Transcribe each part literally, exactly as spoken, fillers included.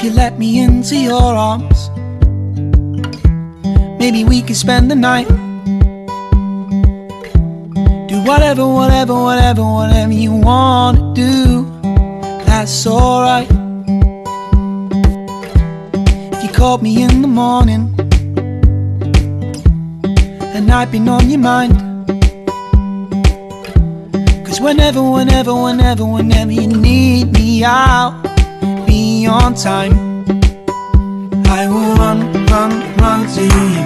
you let me into your arms, maybe we could spend the night. Do whatever, whatever, whatever, whatever you wanna do, that's alright. If you called me in the morning and I've been on your mind, cause whenever, whenever, whenever, whenever you need me, I'll be on time. I will run, run, run to you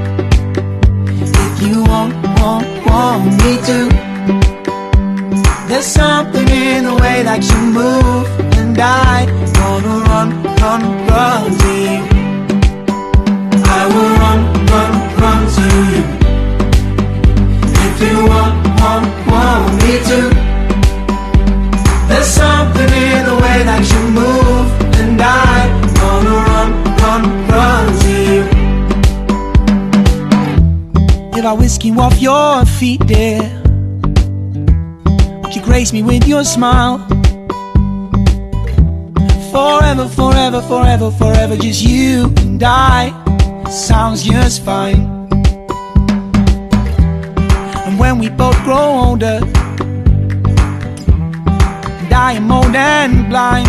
if you want, want, want me to. There's something in the way that you move, and I wanna run, run, run to you. I will run, run, run to you if you want, want, want me to. There's something in the way that you move, and I wanna run, run, run to you. If I whisk you off your feet, dear, would you grace me with your smile? Forever, forever, forever, forever, just you and I, sounds just fine. And when we both grow older, and I am old and blind,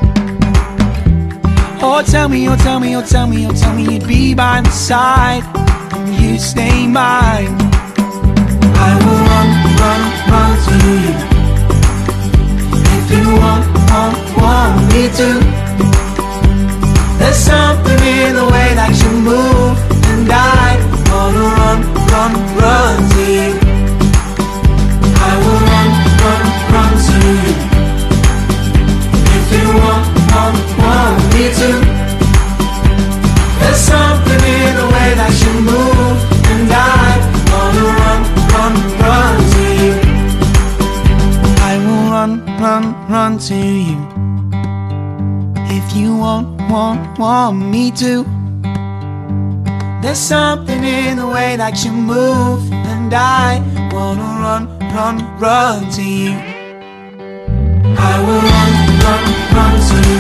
oh tell me, oh tell me, oh tell me, oh tell me you'd be by my side, and you'd stay mine. I will run, run, run to you if you want, want, want me to. There's something in the way that you move, and I wanna run, run, run to you. I will run, run, run to you if you want, want, want me to. There's something in the way that you move, and I wanna run, run, run to you. I will run, run, run to you if you want, want, want me to. There's something in the way that you move, and I wanna run, run, run to you. I will run, run, run to you.